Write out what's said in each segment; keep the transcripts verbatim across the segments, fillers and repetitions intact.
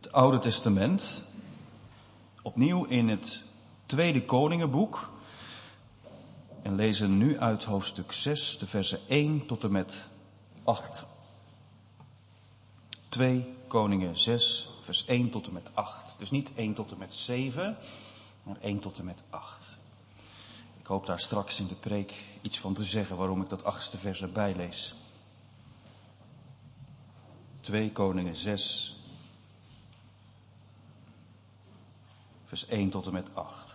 het Oude Testament, opnieuw in het Tweede Koningenboek, en lezen nu uit hoofdstuk zes, de versen één tot en met acht. Twee Koningen zes, vers één tot en met acht. Dus niet één tot en met zeven, maar één tot en met acht. Ik hoop daar straks in de preek iets van te zeggen waarom ik dat achtste vers erbij lees. Twee Koningen zes, vers één tot en met acht.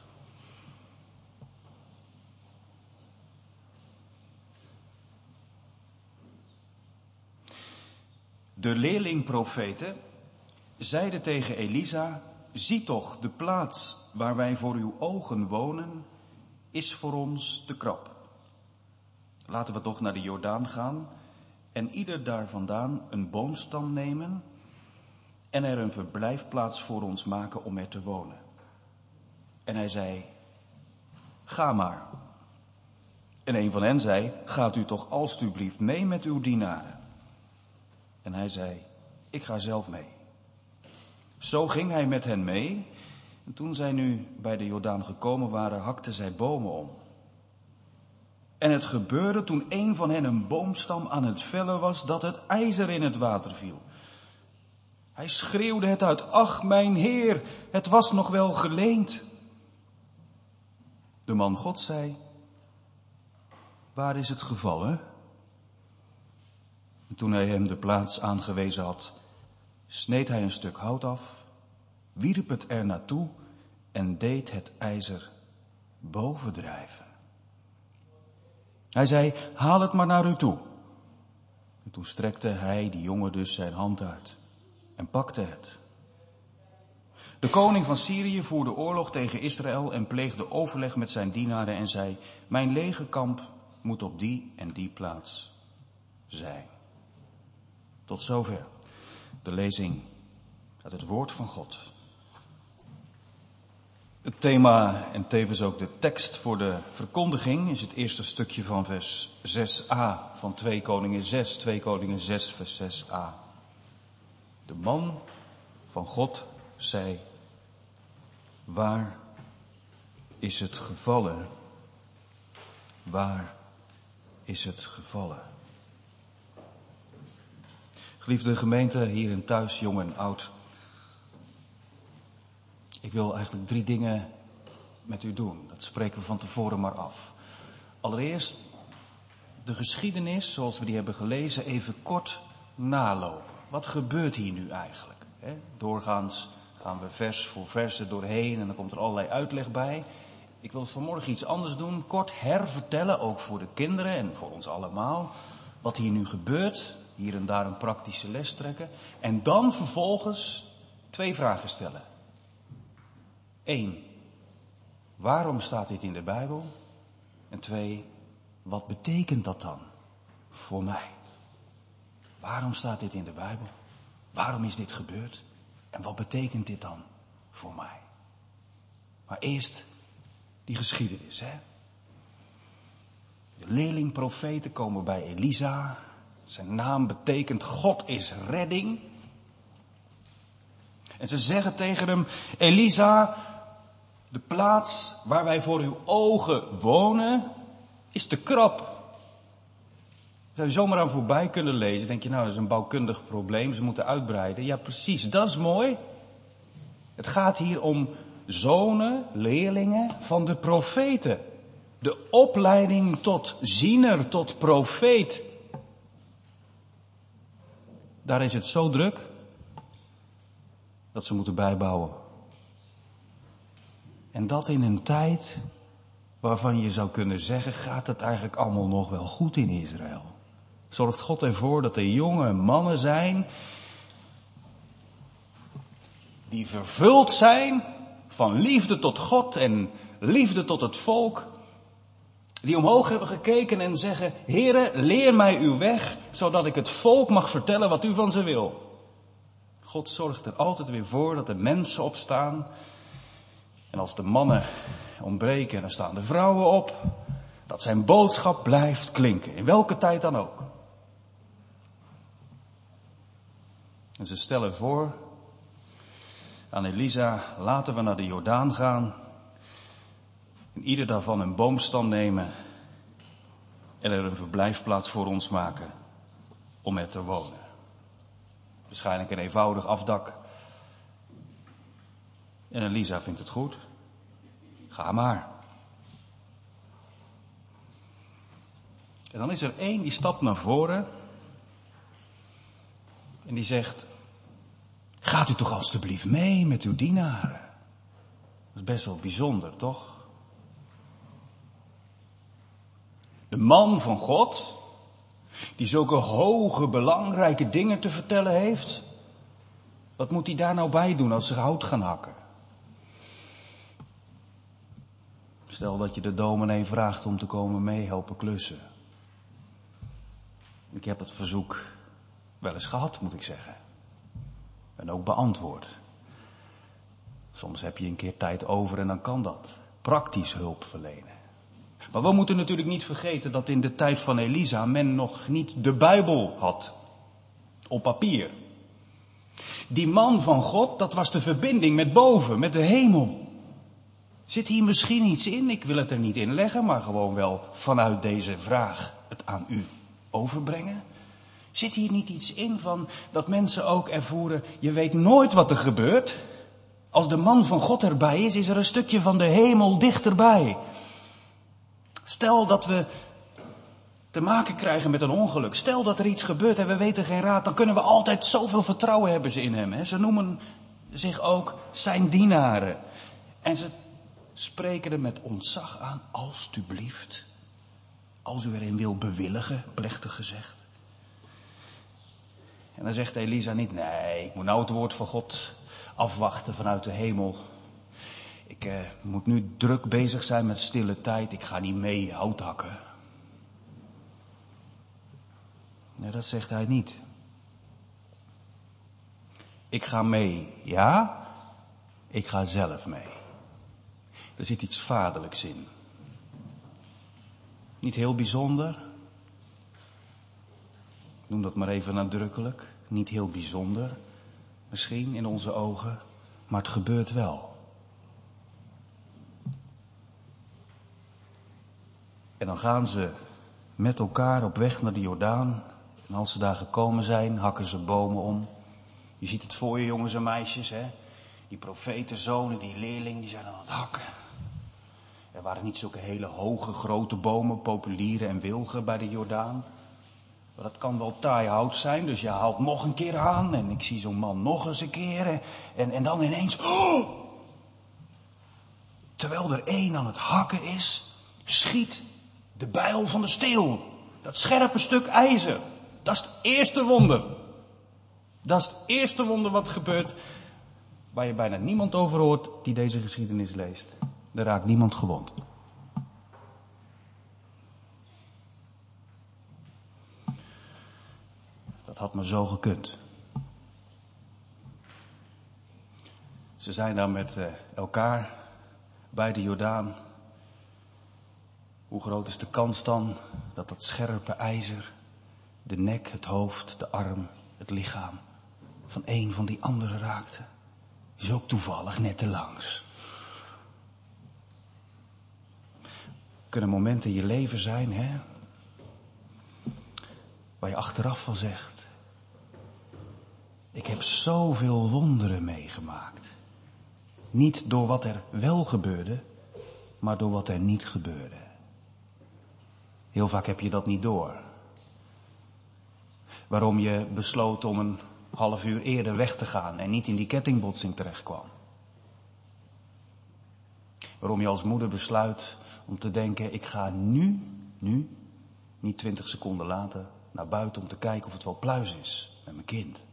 De leerlingprofeten zeiden tegen Elisa: zie toch, de plaats waar wij voor uw ogen wonen is voor ons te krap. Laten we toch naar de Jordaan gaan en ieder daar vandaan een boomstam nemen en er een verblijfplaats voor ons maken om er te wonen. En hij zei: ga maar. En een van hen zei: gaat u toch alstublieft mee met uw dienaren. En hij zei: ik ga zelf mee. Zo ging hij met hen mee. En toen zij nu bij de Jordaan gekomen waren, hakten zij bomen om. En het gebeurde toen een van hen een boomstam aan het vellen was, dat het ijzer in het water viel. Hij schreeuwde het uit: ach, mijn Heer, het was nog wel geleend. De man God zei: waar is het gevallen? En toen hij hem de plaats aangewezen had, sneed hij een stuk hout af, wierp het er naartoe en deed het ijzer bovendrijven. Hij zei: haal het maar naar u toe. En toen strekte hij, die jongen dus, zijn hand uit en pakte het. De koning van Syrië voerde oorlog tegen Israël en pleegde overleg met zijn dienaren en zei: mijn legerkamp moet op die en die plaats zijn. Tot zover de lezing uit het woord van God. Het thema en tevens ook de tekst voor de verkondiging is het eerste stukje van vers zes a van twee Koningen zes, twee Koningen zes vers zes a. De man van God zei: waar is het gevallen? Waar is het gevallen? Geliefde gemeente, hier en thuis, jong en oud. Ik wil eigenlijk drie dingen met u doen. Dat spreken we van tevoren maar af. Allereerst de geschiedenis, zoals we die hebben gelezen, even kort nalopen. Wat gebeurt hier nu eigenlijk? He, doorgaans gaan we vers voor vers er doorheen en dan komt er allerlei uitleg bij. Ik wil vanmorgen iets anders doen. Kort hervertellen, ook voor de kinderen en voor ons allemaal, wat hier nu gebeurt. Hier en daar een praktische les trekken. En dan vervolgens twee vragen stellen. Eén, waarom staat dit in de Bijbel? En twee, wat betekent dat dan voor mij? Waarom staat dit in de Bijbel? Waarom is dit gebeurd? En wat betekent dit dan voor mij? Maar eerst die geschiedenis, hè? De leerlingprofeten komen bij Elisa. Zijn naam betekent God is redding. En ze zeggen tegen hem: Elisa, de plaats waar wij voor uw ogen wonen is te krap. Zou je zomaar aan voorbij kunnen lezen, denk je nou dat is een bouwkundig probleem, ze moeten uitbreiden. Ja precies, dat is mooi. Het gaat hier om zonen, leerlingen van de profeten. De opleiding tot ziener, tot profeet. Daar is het zo druk dat ze moeten bijbouwen. En dat in een tijd waarvan je zou kunnen zeggen, gaat het eigenlijk allemaal nog wel goed in Israël. Zorgt God ervoor dat er jonge mannen zijn die vervuld zijn van liefde tot God en liefde tot het volk. Die omhoog hebben gekeken en zeggen: Heere, leer mij uw weg, zodat ik het volk mag vertellen wat u van ze wil. God zorgt er altijd weer voor dat er mensen opstaan. En als de mannen ontbreken, dan staan de vrouwen op. Dat zijn boodschap blijft klinken, in welke tijd dan ook. En ze stellen voor aan Elisa, laten we naar de Jordaan gaan en ieder daarvan een boomstam nemen en er een verblijfplaats voor ons maken om er te wonen. Waarschijnlijk een eenvoudig afdak. En Elisa vindt het goed. Ga maar. En dan is er één die stapt naar voren en die zegt, gaat u toch alstublieft mee met uw dienaren? Dat is best wel bijzonder, toch? De man van God, die zulke hoge, belangrijke dingen te vertellen heeft, wat moet hij daar nou bij doen als ze hout gaan hakken? Stel dat je de dominee vraagt om te komen meehelpen klussen. Ik heb het verzoek wel eens gehad, moet ik zeggen. En ook beantwoord. Soms heb je een keer tijd over en dan kan dat. Praktisch hulp verlenen. Maar we moeten natuurlijk niet vergeten dat in de tijd van Elisa men nog niet de Bijbel had. Op papier. Die man van God, dat was de verbinding met boven, met de hemel. Zit hier misschien iets in? Ik wil het er niet in leggen, maar gewoon wel vanuit deze vraag het aan u overbrengen. Zit hier niet iets in van dat mensen ook ervoeren, je weet nooit wat er gebeurt. Als de man van God erbij is, is er een stukje van de hemel dichterbij. Stel dat we te maken krijgen met een ongeluk. Stel dat er iets gebeurt en we weten geen raad. Dan kunnen we altijd zoveel vertrouwen hebben ze in hem. Hè? Ze noemen zich ook zijn dienaren. En ze spreken er met ontzag aan, alstublieft. Als u erin wil bewilligen, plechtig gezegd. En dan zegt Elisa niet, nee, ik moet nou het woord van God afwachten vanuit de hemel. Ik eh, moet nu druk bezig zijn met stille tijd. Ik ga niet mee hout hakken. Nee, dat zegt hij niet. Ik ga mee, ja. Ik ga zelf mee. Er zit iets vaderlijks in. Niet heel bijzonder. Ik noem dat maar even nadrukkelijk. Niet heel bijzonder. Misschien in onze ogen. Maar het gebeurt wel. En dan gaan ze met elkaar op weg naar de Jordaan. En als ze daar gekomen zijn, hakken ze bomen om. Je ziet het voor je, jongens en meisjes, hè. Die profetenzonen, die leerlingen, die zijn aan het hakken. Er waren niet zulke hele hoge, grote bomen, populieren en wilgen bij de Jordaan. Maar dat kan wel taai hout zijn, dus je haalt nog een keer aan. En ik zie zo'n man nog eens een keer. En, en dan ineens, oh! Terwijl er één aan het hakken is, schiet de bijl van de steel. Dat scherpe stuk ijzer. Dat is het eerste wonder. Dat is het eerste wonder wat gebeurt, waar je bijna niemand over hoort die deze geschiedenis leest. Er raakt niemand gewond. Dat had maar zo gekund. Ze zijn daar met uh, elkaar bij de Jordaan. Hoe groot is de kans dan dat dat scherpe ijzer de nek, het hoofd, de arm, het lichaam van een van die anderen raakte? Is ook toevallig net te langs. Kunnen momenten in je leven zijn, hè, waar je achteraf van zegt, ik heb zoveel wonderen meegemaakt. Niet door wat er wel gebeurde, maar door wat er niet gebeurde. Heel vaak heb je dat niet door. Waarom je besloot om een half uur eerder weg te gaan en niet in die kettingbotsing terecht kwam. Waarom je als moeder besluit om te denken, ik ga nu, nu, niet twintig seconden later, naar buiten om te kijken of het wel pluis is met mijn kind.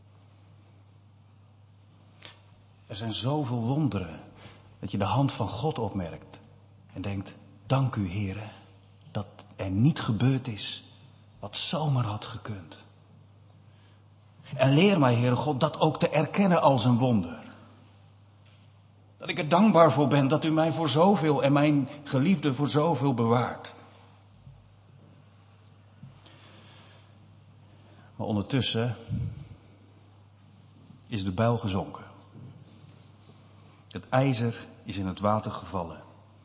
Er zijn zoveel wonderen dat je de hand van God opmerkt en denkt, dank u Heere, dat er niet gebeurd is wat zomaar had gekund. En leer mij, Heere God, dat ook te erkennen als een wonder. Dat ik er dankbaar voor ben dat u mij voor zoveel en mijn geliefde voor zoveel bewaart. Maar ondertussen is de bijl gezonken. Het ijzer is in het water gevallen.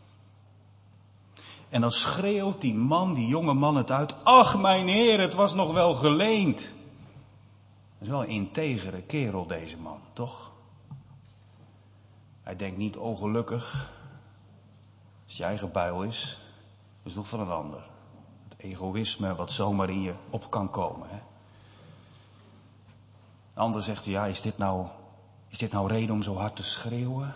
En dan schreeuwt die man, die jonge man het uit. Ach, mijn Heer, het was nog wel geleend. Dat is wel een integere kerel, deze man, toch? Hij denkt niet, oh gelukkig, als je eigen buil is, dat is nog van een ander. Het egoïsme wat zomaar in je op kan komen. Hè? De ander zegt, ja, is dit nou, is dit nou reden om zo hard te schreeuwen?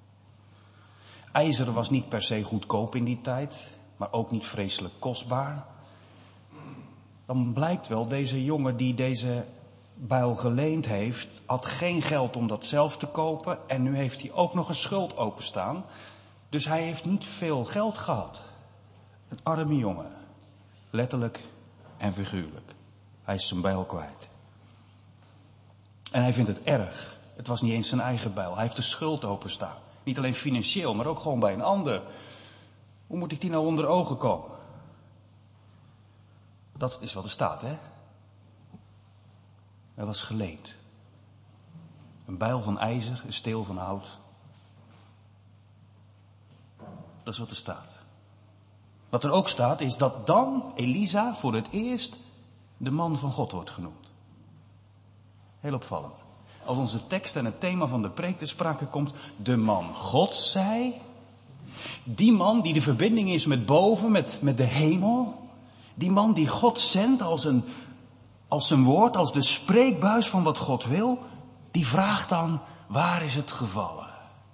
IJzer was niet per se goedkoop in die tijd, maar ook niet vreselijk kostbaar. Dan blijkt wel, deze jongen die deze buil geleend heeft, had geen geld om dat zelf te kopen en nu heeft hij ook nog een schuld openstaan. Dus hij heeft niet veel geld gehad. Een arme jongen. Letterlijk en figuurlijk. Hij is zijn bijl kwijt. En hij vindt het erg. Het was niet eens zijn eigen bijl. Hij heeft de schuld openstaan. Niet alleen financieel, maar ook gewoon bij een ander. Hoe moet ik die nou onder ogen komen? Dat is wat er staat, hè? Hij was geleend. Een bijl van ijzer, een steel van hout. Dat is wat er staat. Wat er ook staat is dat dan Elisa voor het eerst de man van God wordt genoemd. Heel opvallend. Als onze tekst en het thema van de preek te sprake komt, de man God zei. Die man die de verbinding is met boven, met, met de hemel. Die man die God zendt als een, als zijn woord, als de spreekbuis van wat God wil. Die vraagt dan, waar is het gevallen?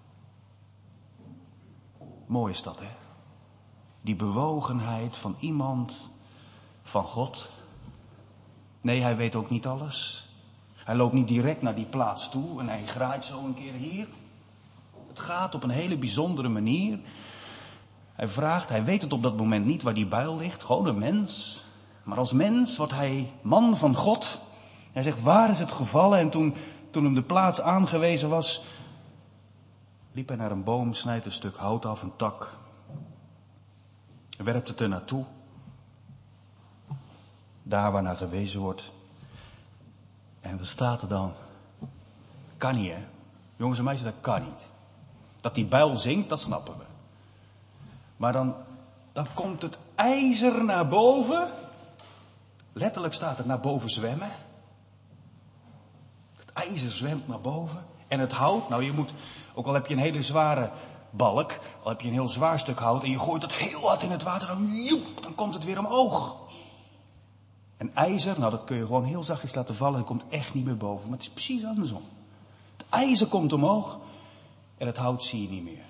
Mooi is dat, hè? Die bewogenheid van iemand van God. Nee, hij weet ook niet alles. Hij loopt niet direct naar die plaats toe en hij graait zo een keer hier. Het gaat op een hele bijzondere manier. Hij vraagt, hij weet het op dat moment niet waar die bijl ligt, gewoon een mens. Maar als mens wordt hij man van God. Hij zegt, waar is het gevallen? En toen, toen hem de plaats aangewezen was, liep hij naar een boom, snijdt een stuk hout af, een tak. Hij werpt het er naartoe. Daar waar naar gewezen wordt. En wat staat er dan? Kan niet, hè? Jongens en meisjes, dat kan niet. Dat die bijl zingt, dat snappen we. Maar dan, dan komt het ijzer naar boven. Letterlijk staat het naar boven zwemmen. Het ijzer zwemt naar boven. En het hout, nou je moet, ook al heb je een hele zware balk, al heb je een heel zwaar stuk hout en je gooit het heel hard in het water, dan, joep, dan komt het weer omhoog. En ijzer, nou dat kun je gewoon heel zachtjes laten vallen, dat komt echt niet meer boven. Maar het is precies andersom. Het ijzer komt omhoog en het hout zie je niet meer.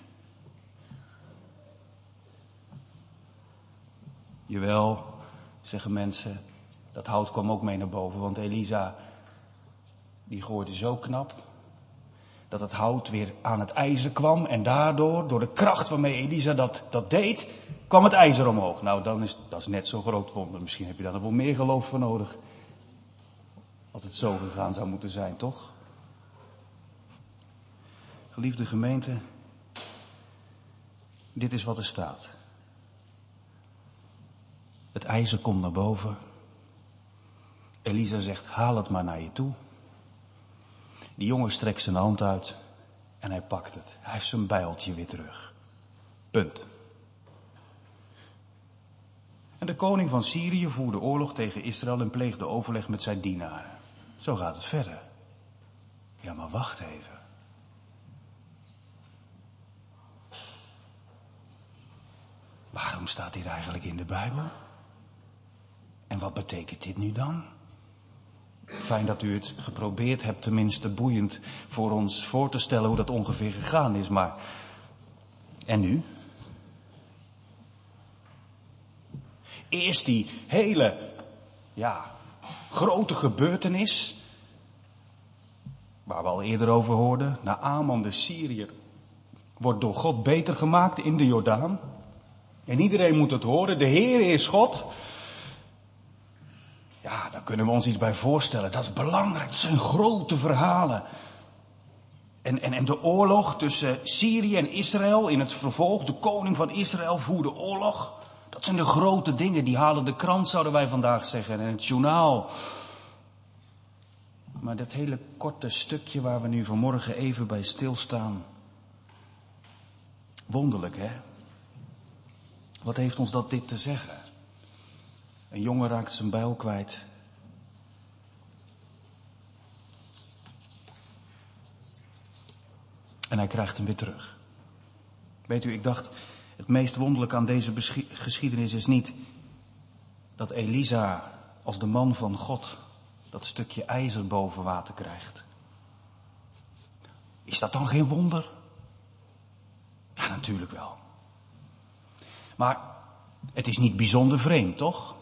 Jawel, zeggen mensen, dat hout kwam ook mee naar boven, want Elisa, die gooide zo knap, dat het hout weer aan het ijzer kwam en daardoor, door de kracht waarmee Elisa dat, dat deed, kwam het ijzer omhoog. Nou, dan is dat is net zo'n groot wonder. Misschien heb je daar nog wel meer geloof voor nodig. Als het zo gegaan zou moeten zijn, toch? Geliefde gemeente, dit is wat er staat. Het ijzer komt naar boven. Elisa zegt, haal het maar naar je toe. Die jongen strekt zijn hand uit en hij pakt het. Hij heeft zijn bijltje weer terug. Punt. En de koning van Syrië voerde oorlog tegen Israël en pleegde overleg met zijn dienaren. Zo gaat het verder. Ja, maar wacht even. Waarom staat dit eigenlijk in de Bijbel? En wat betekent dit nu dan? Fijn dat u het geprobeerd hebt, tenminste boeiend voor ons voor te stellen hoe dat ongeveer gegaan is, maar... En nu? Eerst die hele, ja, grote gebeurtenis, waar we al eerder over hoorden. Naaman de Syriër wordt door God beter gemaakt in de Jordaan. En iedereen moet het horen, de Heer is God. Ja, daar kunnen we ons iets bij voorstellen. Dat is belangrijk, dat zijn grote verhalen. En, en, en de oorlog tussen Syrië en Israël in het vervolg, de koning van Israël voerde oorlog. Dat zijn de grote dingen, die halen de krant, zouden wij vandaag zeggen, en het journaal. Maar dat hele korte stukje waar we nu vanmorgen even bij stilstaan, Wonderlijk, hè? Wat heeft ons dat dit te zeggen? Een jongen raakt zijn bijl kwijt. En hij krijgt hem weer terug. Weet u, ik dacht, het meest wonderlijke aan deze beschi- geschiedenis is niet dat Elisa als de man van God dat stukje ijzer boven water krijgt. Is dat dan geen wonder? Ja, natuurlijk wel. Maar het is niet bijzonder vreemd, toch?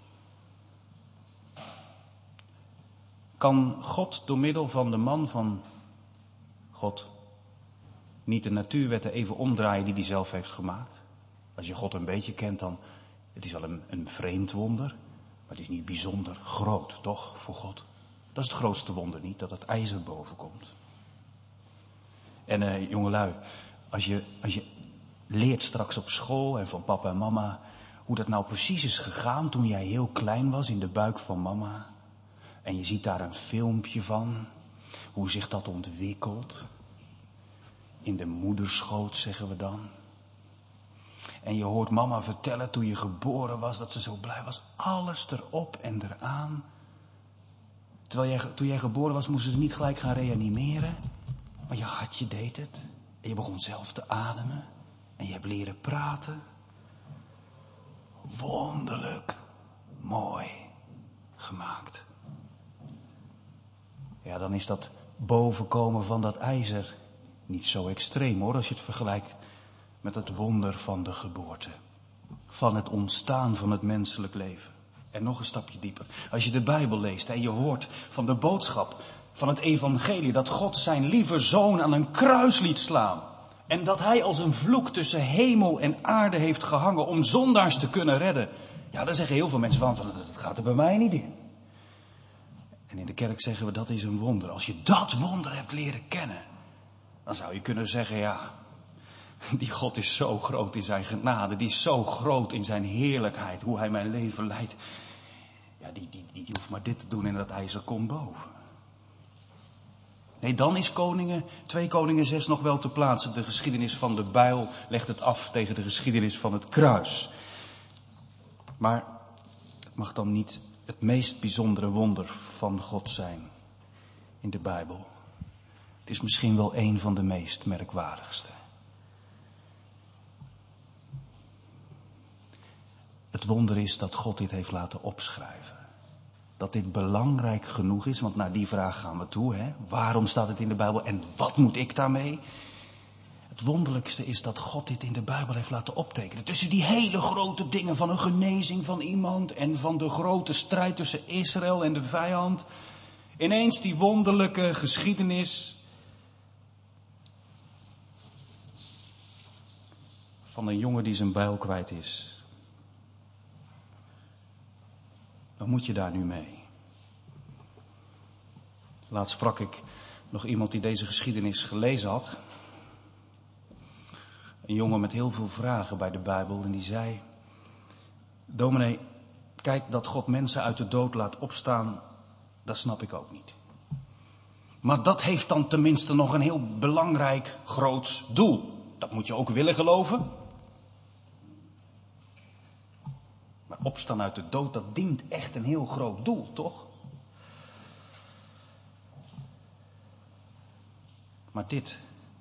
Kan God door middel van de man van God niet de natuurwetten even omdraaien die hij zelf heeft gemaakt? Als je God een beetje kent, dan, het is wel een, een vreemd wonder, maar het is niet bijzonder groot, toch, voor God? Dat is het grootste wonder niet, dat het ijzer boven komt. En uh, jongelui, als je, als je leert straks op school en van papa en mama hoe dat nou precies is gegaan toen jij heel klein was in de buik van mama. En je ziet daar een filmpje van, hoe zich dat ontwikkelt. In de moederschoot, zeggen we dan. En je hoort mama vertellen toen je geboren was, dat ze zo blij was. Alles erop en eraan. Terwijl jij, toen jij geboren was, moesten ze niet gelijk gaan reanimeren. Maar je hartje deed het. En je begon zelf te ademen. En je hebt leren praten. Wonderlijk mooi gemaakt. Ja, dan is dat bovenkomen van dat ijzer niet zo extreem hoor, als je het vergelijkt met het wonder van de geboorte. Van het ontstaan van het menselijk leven. En nog een stapje dieper. Als je de Bijbel leest en je hoort van de boodschap van het evangelie dat God zijn lieve zoon aan een kruis liet slaan. En dat hij als een vloek tussen hemel en aarde heeft gehangen om zondaars te kunnen redden. Ja, daar zeggen heel veel mensen van, van dat gaat er bij mij niet in. En in de kerk zeggen we dat is een wonder. Als je dat wonder hebt leren kennen, dan zou je kunnen zeggen, ja, die God is zo groot in zijn genade, die is zo groot in zijn heerlijkheid, hoe hij mijn leven leidt. Ja, die, die, die hoeft maar dit te doen en dat ijzer komt boven. Nee, dan is koningen, twee Koningen zes nog wel te plaatsen. De geschiedenis van de bijl legt het af tegen de geschiedenis van het kruis. Maar het mag dan niet het meest bijzondere wonder van God zijn in de Bijbel. Het is misschien wel een van de meest merkwaardigste. Het wonder is dat God dit heeft laten opschrijven. Dat dit belangrijk genoeg is, want naar die vraag gaan we toe. Hè? Waarom staat het in de Bijbel en wat moet ik daarmee? Het wonderlijkste is dat God dit in de Bijbel heeft laten optekenen. Tussen die hele grote dingen van een genezing van iemand en van de grote strijd tussen Israël en de vijand. Ineens die wonderlijke geschiedenis van een jongen die zijn bijl kwijt is. Wat moet je daar nu mee? Laatst sprak ik nog iemand die deze geschiedenis gelezen had. Een jongen met heel veel vragen bij de Bijbel en die zei: dominee, kijk, dat God mensen uit de dood laat opstaan, dat snap ik ook niet. Maar dat heeft dan tenminste nog een heel belangrijk, groots doel. Dat moet je ook willen geloven. Maar opstaan uit de dood, dat dient echt een heel groot doel, toch? Maar dit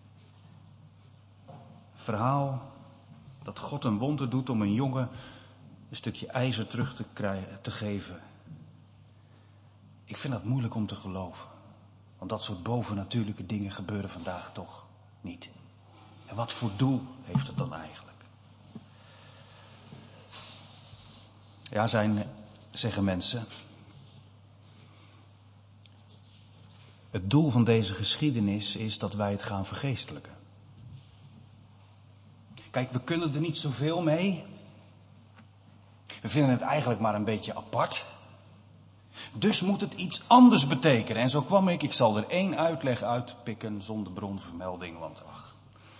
verhaal dat God een wonder doet om een jongen een stukje ijzer terug te, krijgen, te geven. Ik vind dat moeilijk om te geloven. Want dat soort bovennatuurlijke dingen gebeuren vandaag toch niet. En wat voor doel heeft het dan eigenlijk? Ja, zijn, zeggen mensen, het doel van deze geschiedenis is dat wij het gaan vergeestelijken. Kijk, we kunnen er niet zoveel mee. We vinden het eigenlijk maar een beetje apart. Dus moet het iets anders betekenen. En zo kwam ik, ik zal er één uitleg uitpikken zonder bronvermelding, want ach.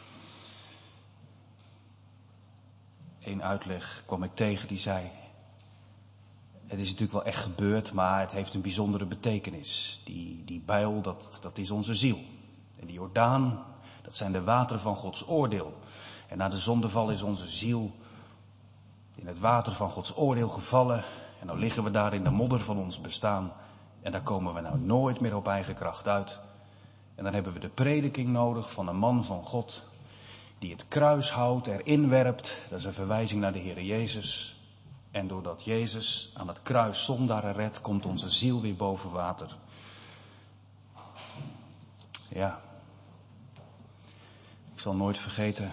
Eén uitleg kwam ik tegen die zei: het is natuurlijk wel echt gebeurd, maar het heeft een bijzondere betekenis. Die, die bijl, dat, dat is onze ziel. En die Jordaan, dat zijn de wateren van Gods oordeel. En na de zondeval is onze ziel in het water van Gods oordeel gevallen. En dan liggen we daar in de modder van ons bestaan. En daar komen we nou nooit meer op eigen kracht uit. En dan hebben we de prediking nodig van een man van God die het kruis houdt, erin werpt. Dat is een verwijzing naar de Heere Jezus. En doordat Jezus aan het kruis zondaren redt, komt onze ziel weer boven water. Ja. Ik zal nooit vergeten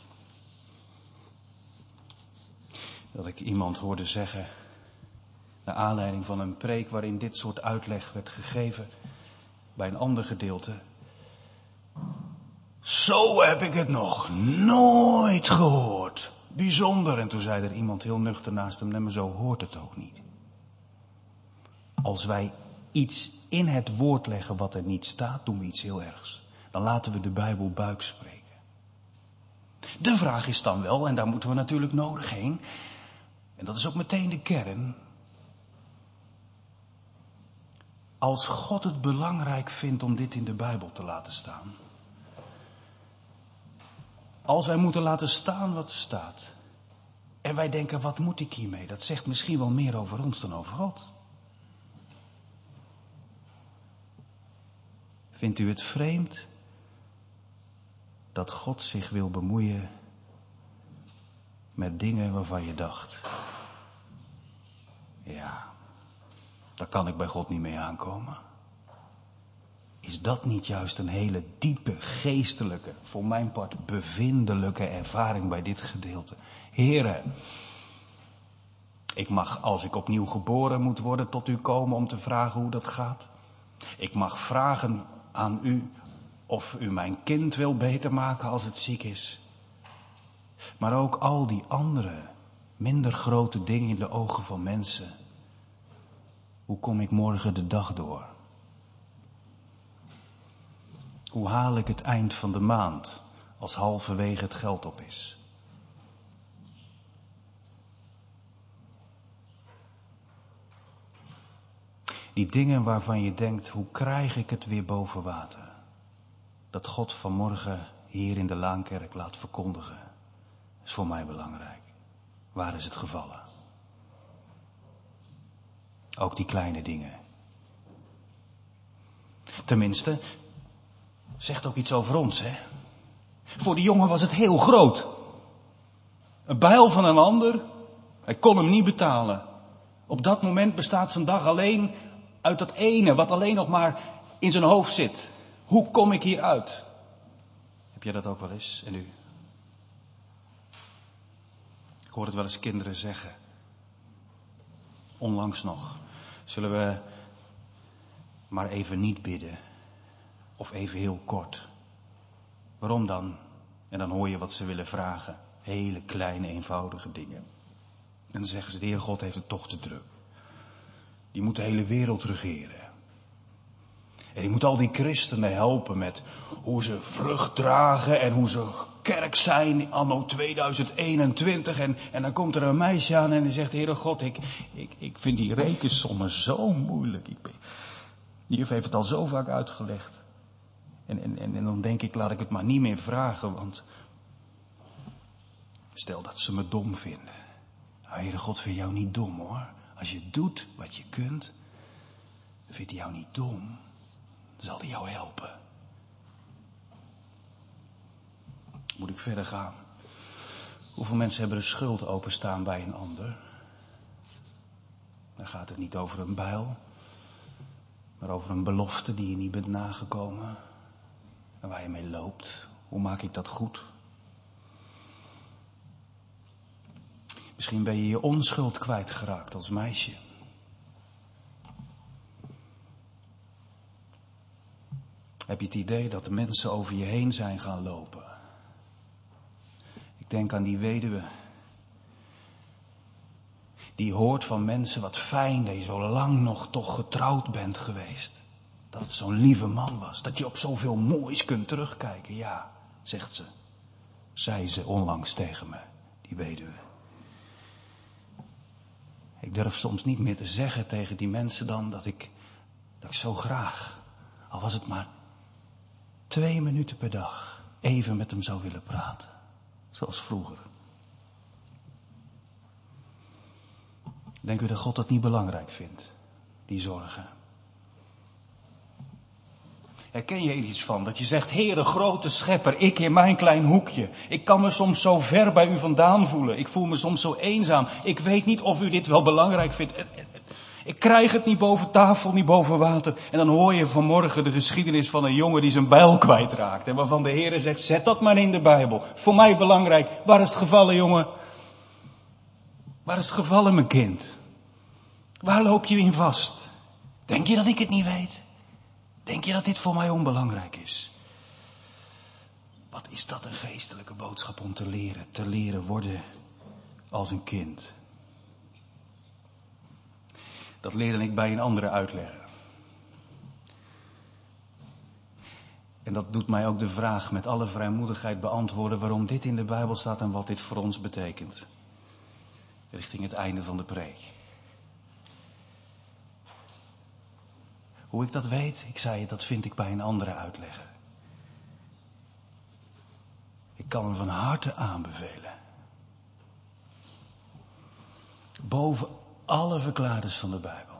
dat ik iemand hoorde zeggen, naar aanleiding van een preek waarin dit soort uitleg werd gegeven bij een ander gedeelte. Zo heb ik het nog nooit gehoord. Bijzonder. En toen zei er iemand heel nuchter naast hem, nee, maar zo hoort het ook niet. Als wij iets in het woord leggen wat er niet staat, doen we iets heel ergs. Dan laten we de Bijbel buik spreken. De vraag is dan wel, en daar moeten we natuurlijk nodig heen, en dat is ook meteen de kern. Als God het belangrijk vindt om dit in de Bijbel te laten staan. Als wij moeten laten staan wat er staat. En wij denken, wat moet ik hiermee? Dat zegt misschien wel meer over ons dan over God. Vindt u het vreemd dat God zich wil bemoeien met dingen waarvan je dacht, ja, daar kan ik bij God niet mee aankomen? Is dat niet juist een hele diepe, geestelijke, voor mijn part bevindelijke ervaring bij dit gedeelte? Heere, ik mag als ik opnieuw geboren moet worden tot u komen om te vragen hoe dat gaat. Ik mag vragen aan u of u mijn kind wil beter maken als het ziek is. Maar ook al die andere, minder grote dingen in de ogen van mensen. Hoe kom ik morgen de dag door? Hoe haal ik het eind van de maand als halverwege het geld op is? Die dingen waarvan je denkt, hoe krijg ik het weer boven water? Dat God vanmorgen hier in de Laankerk laat verkondigen, is voor mij belangrijk. Waar is het gevallen? Ook die kleine dingen. Tenminste, zegt ook iets over ons, hè? Voor die jongen was het heel groot. Een bijl van een ander, hij kon hem niet betalen. Op dat moment bestaat zijn dag alleen uit dat ene, wat alleen nog maar in zijn hoofd zit. Hoe kom ik hier uit? Heb jij dat ook wel eens? En u? Ik hoor het wel eens kinderen zeggen. Onlangs nog. Zullen we maar even niet bidden? Of even heel kort. Waarom dan? En dan hoor je wat ze willen vragen. Hele kleine, eenvoudige dingen. En dan zeggen ze, de Heer God heeft het toch te druk. Die moet de hele wereld regeren. En die moet al die christenen helpen met hoe ze vrucht dragen en hoe ze kerk zijn anno tweeduizend eenentwintig. En, en dan komt er een meisje aan en die zegt, Heere God, ik, ik, ik vind die rekensommen zo moeilijk. Ik ben, die juf heeft het al zo vaak uitgelegd. En, en, en, en dan denk ik, laat ik het maar niet meer vragen, want stel dat ze me dom vinden. Nou, Heere God vindt jou niet dom, hoor. Als je doet wat je kunt, vindt hij jou niet dom. Dan zal hij jou helpen. Moet ik verder gaan? Hoeveel mensen hebben de schuld openstaan bij een ander? Dan gaat het niet over een bijl, maar over een belofte die je niet bent nagekomen. En waar je mee loopt. Hoe maak ik dat goed? Misschien ben je je onschuld kwijtgeraakt als meisje. Heb je het idee dat de mensen over je heen zijn gaan lopen? Ik denk aan die weduwe. Die hoort van mensen, wat fijn dat je zo lang nog toch getrouwd bent geweest. Dat het zo'n lieve man was. Dat je op zoveel moois kunt terugkijken. Ja, zegt ze. Zei ze onlangs tegen me, die weduwe. Ik durf soms niet meer te zeggen tegen die mensen dan dat ik, dat ik zo graag, al was het maar twee minuten per dag, even met hem zou willen praten. Zoals vroeger. Denkt u dat God dat niet belangrijk vindt? Die zorgen. Herken je er iets van? Dat je zegt, Heere, grote schepper, ik in mijn klein hoekje. Ik kan me soms zo ver bij u vandaan voelen. Ik voel me soms zo eenzaam. Ik weet niet of u dit wel belangrijk vindt. Ik krijg het niet boven tafel, niet boven water. En dan hoor je vanmorgen de geschiedenis van een jongen die zijn bijl kwijtraakt. En waarvan de Heere zegt, zet dat maar in de Bijbel. Voor mij belangrijk. Waar is het gevallen, jongen? Waar is het gevallen, mijn kind? Waar loop je in vast? Denk je dat ik het niet weet? Denk je dat dit voor mij onbelangrijk is? Wat is dat een geestelijke boodschap om te leren? Te leren worden als een kind. Dat leerde ik bij een andere uitlegger. En dat doet mij ook de vraag met alle vrijmoedigheid beantwoorden waarom dit in de Bijbel staat en wat dit voor ons betekent. Richting het einde van de preek. Hoe ik dat weet, ik zei het, dat vind ik bij een andere uitlegger. Ik kan hem van harte aanbevelen. Boven alle verklaarders van de Bijbel.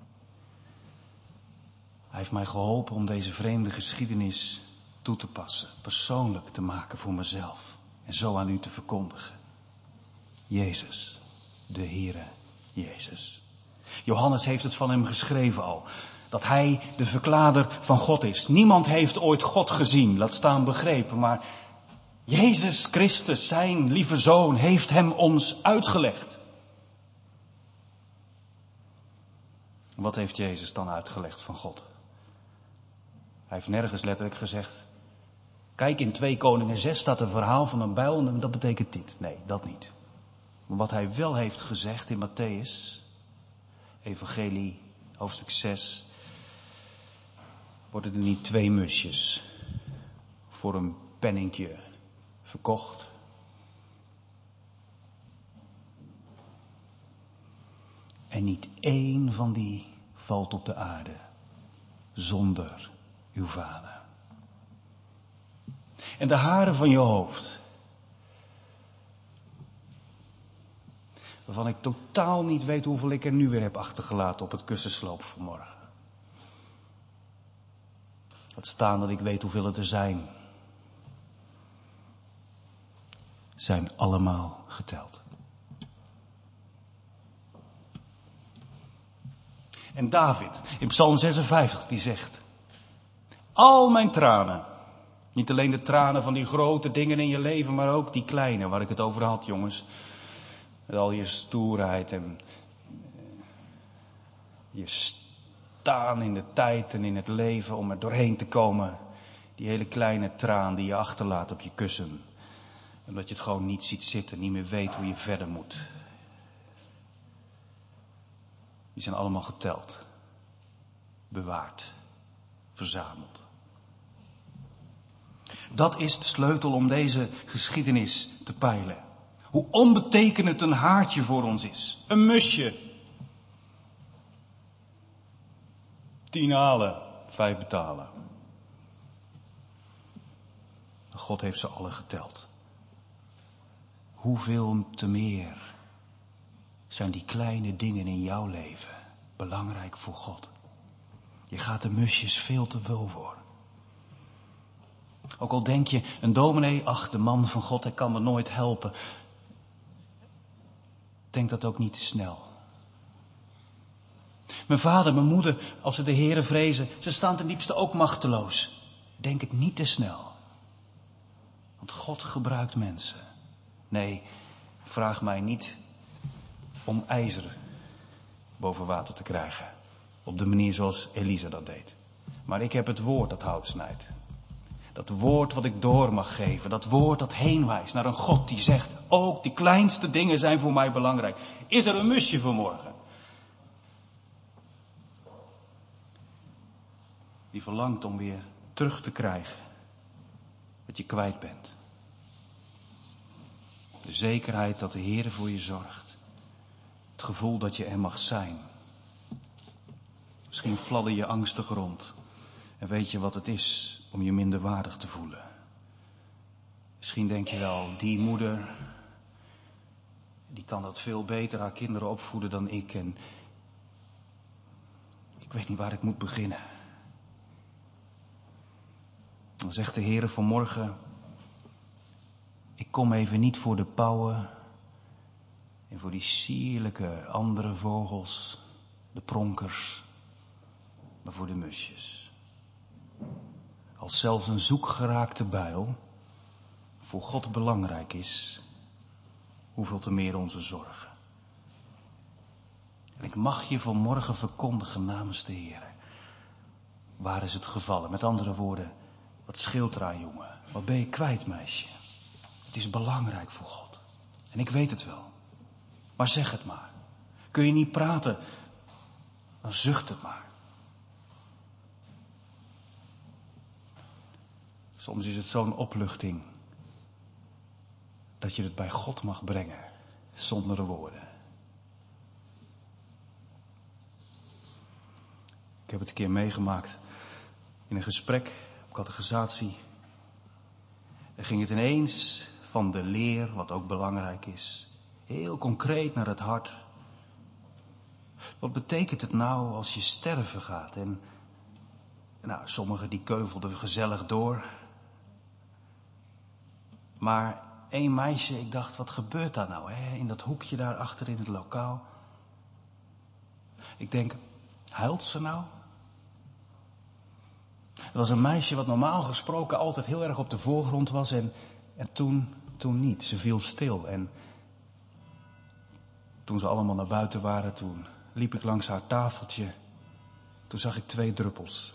Hij heeft mij geholpen om deze vreemde geschiedenis toe te passen. Persoonlijk te maken voor mezelf. En zo aan u te verkondigen. Jezus, de Heere Jezus. Johannes heeft het van hem geschreven al. Dat hij de verklaarder van God is. Niemand heeft ooit God gezien, laat staan begrepen. Maar Jezus Christus, zijn lieve Zoon, heeft hem ons uitgelegd. Wat heeft Jezus dan uitgelegd van God? Hij heeft nergens letterlijk gezegd, kijk, in twee Koningen zes staat een verhaal van een bijl en dat betekent dit. Nee, dat niet. Maar wat hij wel heeft gezegd in Mattheüs, Evangelie, hoofdstuk zes, worden er niet twee musjes voor een penninkje verkocht. En niet één van die valt op de aarde zonder uw Vader. En de haren van je hoofd, waarvan ik totaal niet weet hoeveel ik er nu weer heb achtergelaten op het kussensloop vanmorgen. Laat staan dat ik weet hoeveel het er zijn. Zijn allemaal geteld. En David in Psalm zesenvijftig die zegt, al mijn tranen, niet alleen de tranen van die grote dingen in je leven, maar ook die kleine waar ik het over had, jongens. Met al je stoerheid en je staan in de tijd en in het leven om er doorheen te komen. Die hele kleine traan die je achterlaat op je kussen. Omdat je het gewoon niet ziet zitten, niet meer weet hoe je verder moet. Die zijn allemaal geteld, bewaard, verzameld. Dat is de sleutel om deze geschiedenis te peilen. Hoe onbetekenend een haartje voor ons is. Een musje. Tien halen, vijf betalen. God heeft ze alle geteld. Hoeveel te meer zijn die kleine dingen in jouw leven belangrijk voor God. Je gaat de musjes veel te veel voor. Ook al denk je, een dominee, ach, de man van God, hij kan me nooit helpen. Denk dat ook niet te snel. Mijn vader, mijn moeder, als ze de Heere vrezen, ze staan ten diepste ook machteloos. Denk het niet te snel. Want God gebruikt mensen. Nee, vraag mij niet om ijzer boven water te krijgen. Op de manier zoals Elisa dat deed. Maar ik heb het woord dat hout snijdt. Dat woord wat ik door mag geven. Dat woord dat heen wijst naar een God die zegt, ook die kleinste dingen zijn voor mij belangrijk. Is er een musje vanmorgen? Die verlangt om weer terug te krijgen wat je kwijt bent. De zekerheid dat de Heer voor je zorgt. Het gevoel dat je er mag zijn. Misschien fladder je angstig rond. En weet je wat het is om je minderwaardig te voelen. Misschien denk je wel, die moeder, die kan dat veel beter haar kinderen opvoeden dan ik. En ik weet niet waar ik moet beginnen. Dan zegt de Heere vanmorgen, ik kom even niet voor de pauwen en voor die sierlijke andere vogels, de pronkers, maar voor de musjes. Als zelfs een zoekgeraakte buil voor God belangrijk is, hoeveel te meer onze zorgen. En ik mag je vanmorgen verkondigen namens de Heere. Waar is het gevallen? Met andere woorden, wat scheelt er aan, jongen? Wat ben je kwijt, meisje? Het is belangrijk voor God. En ik weet het wel. Maar zeg het maar. Kun je niet praten, dan zucht het maar. Soms is het zo'n opluchting dat je het bij God mag brengen, zonder woorden. Ik heb het een keer meegemaakt in een gesprek op catechisatie. Er ging het ineens van de leer, wat ook belangrijk is, heel concreet naar het hart. Wat betekent het nou als je sterven gaat? En nou, sommigen die keuvelden gezellig door. Maar één meisje, ik dacht, wat gebeurt daar nou, hè? In dat hoekje daar achter in het lokaal. Ik denk, huilt ze nou? Er was een meisje wat normaal gesproken altijd heel erg op de voorgrond was en, en toen, toen niet. Ze viel stil en toen ze allemaal naar buiten waren, toen liep ik langs haar tafeltje. Toen zag ik twee druppels.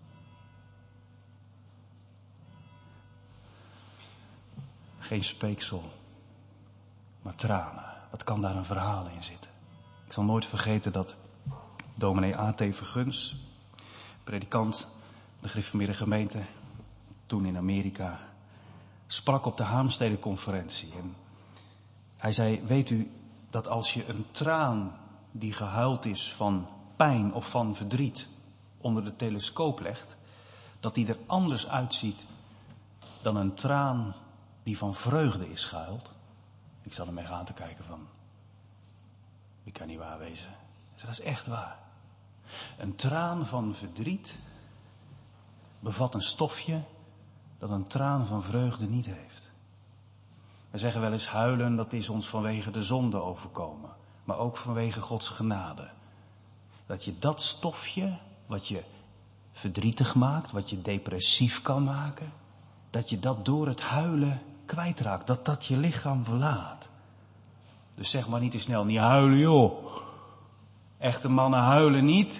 Geen speeksel, maar tranen. Wat kan daar een verhaal in zitten? Ik zal nooit vergeten dat dominee A T Verguns, predikant, de gereformeerde gemeente, toen in Amerika, sprak op de Haemstede-conferentie. En hij zei, weet u dat als je een traan die gehuild is van pijn of van verdriet onder de telescoop legt, dat die er anders uitziet dan een traan die van vreugde is gehuild. Ik zat hem echt aan te kijken van, die kan niet waar wezen. Ik zei, dat is echt waar. Een traan van verdriet bevat een stofje dat een traan van vreugde niet heeft. We zeggen wel eens huilen, dat is ons vanwege de zonde overkomen. Maar ook vanwege Gods genade. Dat je dat stofje, wat je verdrietig maakt, wat je depressief kan maken, dat je dat door het huilen kwijtraakt. Dat dat je lichaam verlaat. Dus zeg maar niet te snel, niet huilen joh. Echte mannen huilen niet.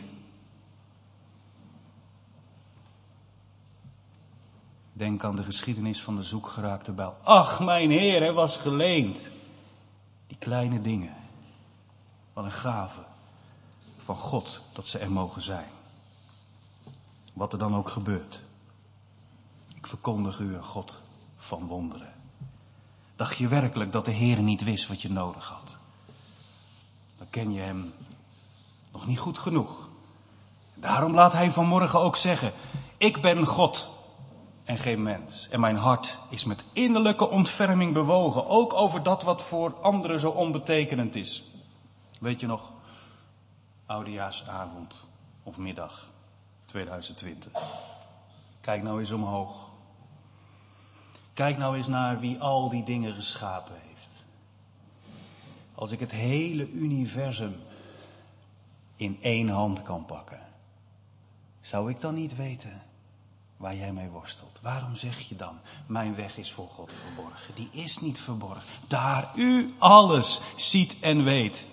Denk aan de geschiedenis van de zoekgeraakte bijl. Ach, mijn Heer, hij was geleend. Die kleine dingen. Wat een gave van God dat ze er mogen zijn. Wat er dan ook gebeurt. Ik verkondig u een God van wonderen. Dacht je werkelijk dat de Heer niet wist wat je nodig had? Dan ken je hem nog niet goed genoeg. Daarom laat hij vanmorgen ook zeggen, ik ben God en geen mens. En mijn hart is met innerlijke ontferming bewogen. Ook over dat wat voor anderen zo onbetekenend is. Weet je nog, oudejaarsavond of middag tweeduizend twintig. Kijk nou eens omhoog. Kijk nou eens naar wie al die dingen geschapen heeft. Als ik het hele universum in één hand kan pakken, zou ik dan niet weten waar jij mee worstelt? Waarom zeg je dan, mijn weg is voor God verborgen? Die is niet verborgen. Daar u alles ziet en weet.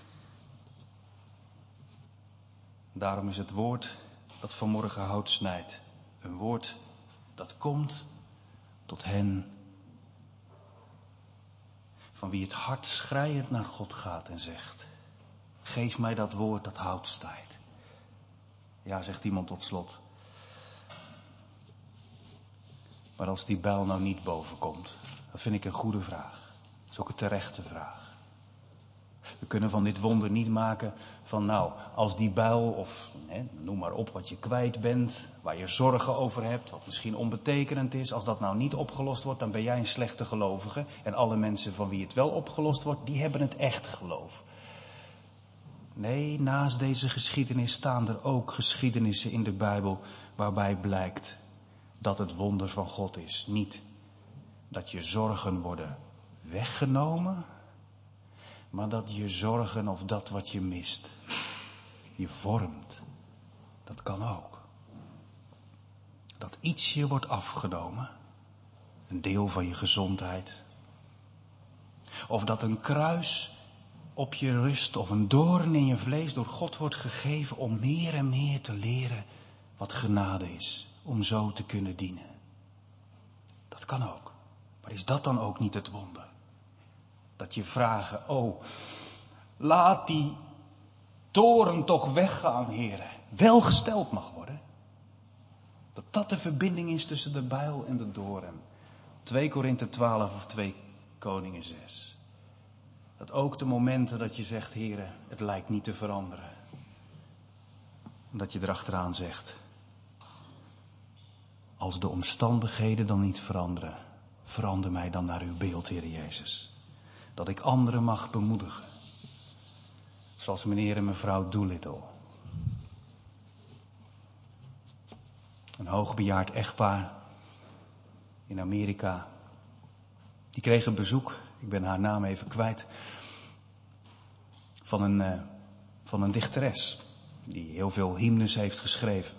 Daarom is het woord dat vanmorgen hout snijdt. Een woord dat komt tot hen van wie het hart schreiend naar God gaat en zegt, geef mij dat woord dat hout snijdt. Ja, zegt iemand tot slot. Maar als die bijl nou niet boven komt, dat vind ik een goede vraag. Dat is ook een terechte vraag. We kunnen van dit wonder niet maken van nou, als die buil of hè, noem maar op wat je kwijt bent, waar je zorgen over hebt, wat misschien onbetekenend is, als dat nou niet opgelost wordt, dan ben jij een slechte gelovige. En alle mensen van wie het wel opgelost wordt, die hebben het echt geloof. Nee, naast deze geschiedenis staan er ook geschiedenissen in de Bijbel waarbij blijkt dat het wonder van God is. Niet dat je zorgen worden weggenomen, maar dat je zorgen of dat wat je mist, je vormt. Dat kan ook. Dat iets je wordt afgenomen, een deel van je gezondheid. Of dat een kruis op je rust of een doorn in je vlees door God wordt gegeven om meer en meer te leren wat genade is. Om zo te kunnen dienen. Dat kan ook. Maar is dat dan ook niet het wonder? Dat je vragen, oh, laat die toren toch weggaan, heren. Welgesteld mag worden. Dat dat de verbinding is tussen de bijl en de doorn. twee Korinthe twaalf of twee Koningen zes. Dat ook de momenten dat je zegt, heren, het lijkt niet te veranderen. Dat je erachteraan zegt, als de omstandigheden dan niet veranderen, verander mij dan naar uw beeld, Heer Jezus. Dat ik anderen mag bemoedigen. Zoals meneer en mevrouw Doolittle. Een hoogbejaard echtpaar in Amerika. Die kreeg een bezoek, ik ben haar naam even kwijt, van een, uh, van een dichteres. Die heel veel hymnes heeft geschreven.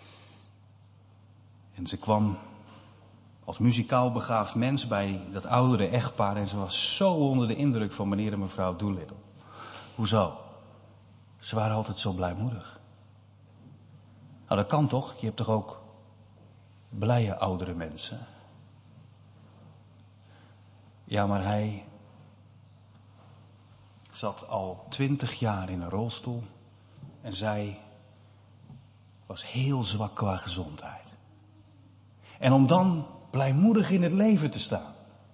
En ze kwam als muzikaal begaafd mens bij dat oudere echtpaar. En ze was zo onder de indruk van meneer en mevrouw Doolittle. Hoezo? Ze waren altijd zo blijmoedig. Nou, dat kan toch? Je hebt toch ook blije oudere mensen? Ja, maar hij zat al twintig jaar in een rolstoel. En zij was heel zwak qua gezondheid. En om dan blijmoedig in het leven te staan.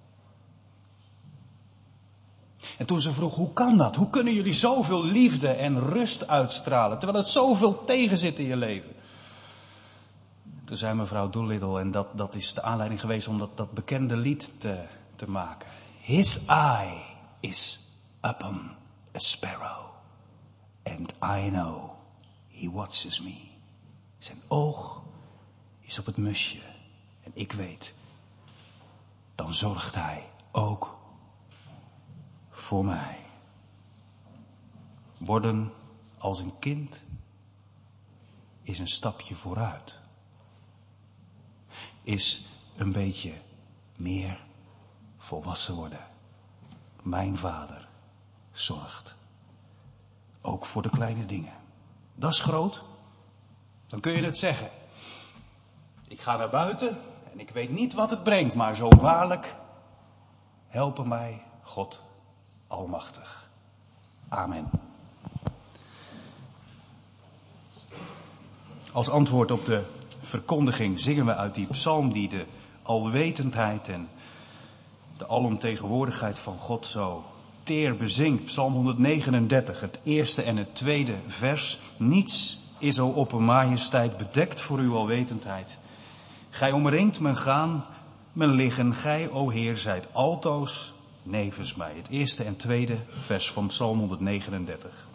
En toen ze vroeg, hoe kan dat? Hoe kunnen jullie zoveel liefde en rust uitstralen, terwijl het zoveel tegenzit in je leven? Toen zei mevrouw Doolittle, en dat, dat is de aanleiding geweest om dat, dat bekende lied te, te maken. His eye is upon a sparrow, and I know he watches me. Zijn oog is op het musje. En ik weet, dan zorgt hij ook voor mij. Worden als een kind is een stapje vooruit. Is een beetje meer volwassen worden. Mijn vader zorgt ook voor de kleine dingen. Dat is groot. Dan kun je het zeggen. Ik ga naar buiten en ik weet niet wat het brengt, maar zo waarlijk, helpen mij God Almachtig. Amen. Als antwoord op de verkondiging zingen we uit die psalm die de alwetendheid en de alomtegenwoordigheid van God zo teer bezingt. Psalm honderdnegenendertig, het eerste en het tweede vers. Niets is o oppermajesteit bedekt voor uw alwetendheid. Gij omringt mijn gaan, mijn liggen, gij, o Heer, zijt altoos nevens mij. Het eerste en tweede vers van Psalm honderdnegenendertig.